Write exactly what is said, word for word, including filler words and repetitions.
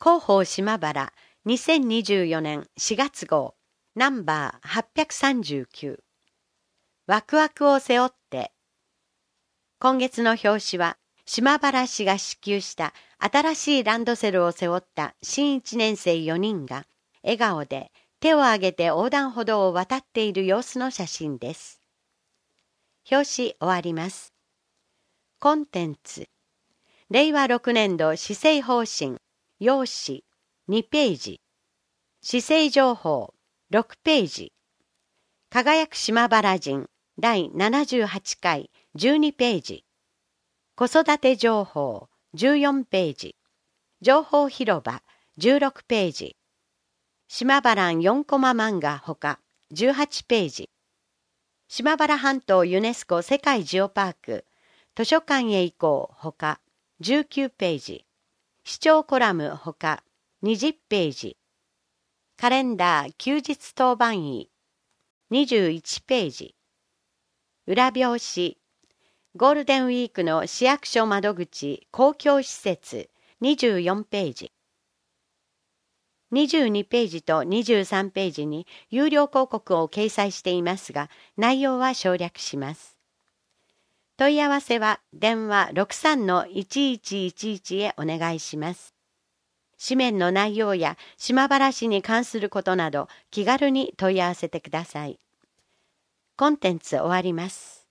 広報島原にせんにじゅうよねんしがつ号ナンバーはっぴゃくさんじゅうきゅう。ワクワクを背負って。今月の表紙は島原市が支給した新しいランドセルを背負った新いちねん生よにんが笑顔で手を挙げて横断歩道を渡っている様子の写真です。表紙終わります。コンテンツ。れいわろくねんど施政方針要旨にページ。施政情報ろくページ。輝く島原人だいななじゅうはちかいじゅうにページ。子育て情報じゅうよんページ。情報広場じゅうろくページ。島原よんコマ漫画ほかじゅうはちページ。島原半島ユネスコ世界ジオパーク図書館へ行こうほかじゅうきゅうページ。視聴コラムほかにじゅうページ。カレンダー休日当番医にじゅういちページ。裏表紙ゴールデンウィークの市役所窓口公共施設にじゅうよんページ。にじゅうにページとにじゅうさんページに有料広告を掲載していますが、内容は省略します。問い合わせは電話 ろくさんのいちいちいちいち へお願いします。紙面の内容や島原市に関することなど気軽に問い合わせてください。コンテンツ終わります。